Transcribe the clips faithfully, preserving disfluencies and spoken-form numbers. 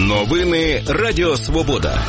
Новини Радіо Свобода.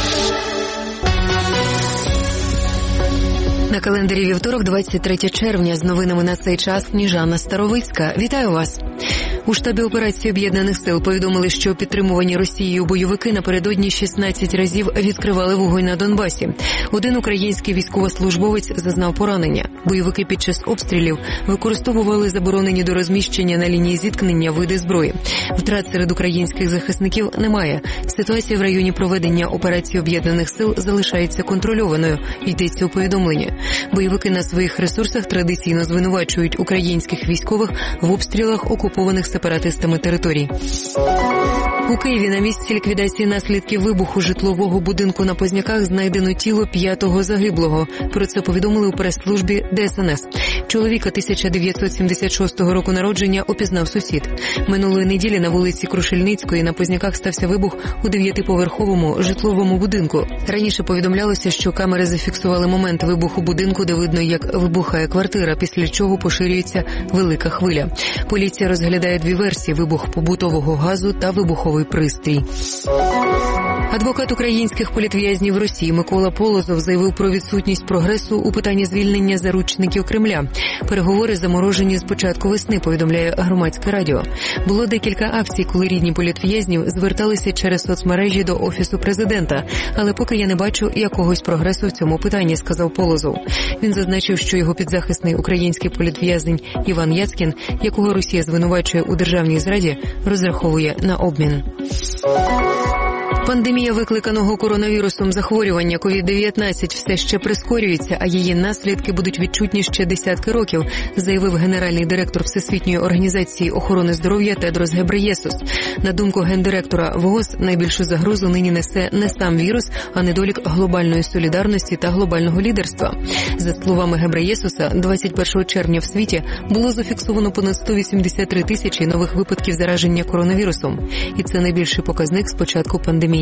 На календарі вівторок, двадцять третє червня. З новинами на цей час Сніжана Старовицька. Вітаю вас. У штабі операції Об'єднаних сил повідомили, що підтримувані Росією бойовики напередодні шістнадцять разів відкривали вогонь на Донбасі. Один український військовослужбовець зазнав поранення. Бойовики під час обстрілів використовували заборонені до розміщення на лінії зіткнення види зброї. Втрат серед українських захисників немає. Ситуація в районі проведення операції Об'єднаних сил залишається контрольованою, йдеться у повідомленні. Бойовики на своїх ресурсах традиційно звинувачують українських військових в обстрілах окупованих сепаратистами територій. У Києві на місці ліквідації наслідків вибуху житлового будинку на Позняках знайдено тіло п'ятого загиблого. Про це повідомили у прес-службі Де Ес Ен Ес. Чоловіка тисяча дев'ятсот сімдесят шостого року народження опізнав сусід. Минулої неділі на вулиці Крушельницької на Позняках стався вибух у дев'ятиповерховому житловому будинку. Раніше повідомлялося, що камери зафіксували момент вибуху будинку, де видно, як вибухає квартира, після чого поширюється велика хвиля. Поліція розглядає дві версії – вибух побутового газу та вибуховий пристрій. Адвокат українських політв'язнів Росії Микола Полозов заявив про відсутність прогресу у питанні звільнення заручників Кремля. Переговори заморожені з початку весни, повідомляє Громадське радіо. Було декілька акцій, коли рідні політв'язнів зверталися через соцмережі до Офісу президента. Але поки я не бачу якогось прогресу в цьому питанні, сказав Полозов. Він зазначив, що його підзахисний український політв'язень Іван Яцькін, якого Росія звинувачує у державній зраді, розраховує на обмін. Пандемія викликаного коронавірусом захворювання ковід дев'ятнадцять все ще прискорюється, а її наслідки будуть відчутні ще десятки років, заявив генеральний директор Всесвітньої організації охорони здоров'я Тедрос Гебреєсус. На думку гендиректора ВООЗ, найбільшу загрозу нині несе не сам вірус, а недолік глобальної солідарності та глобального лідерства. За словами Гебреєсуса, двадцять першого червня в світі було зафіксовано понад сто вісімдесят три тисячі нових випадків зараження коронавірусом. І це найбільший показник з початку пандемії.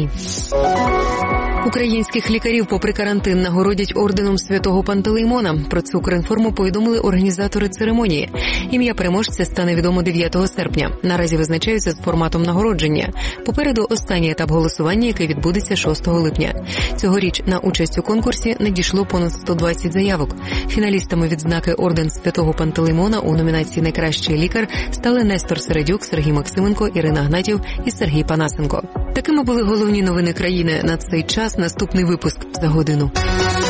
Українських лікарів попри карантин нагородять орденом Святого Пантелеймона. Про це Укрінформу повідомили організатори церемонії. Ім'я переможця стане відомо дев'ятого серпня. Наразі визначаються з форматом нагородження. Попереду останній етап голосування, який відбудеться шостого липня. Цьогоріч на участь у конкурсі надійшло понад сто двадцять заявок. Фіналістами відзнаки орден Святого Пантелеймона у номінації «Найкращий лікар» стали Нестор Середюк, Сергій Максименко, Ірина Гнатів і Сергій Панасенко. Такими були головні новини країни на цей час. Наступний випуск за годину.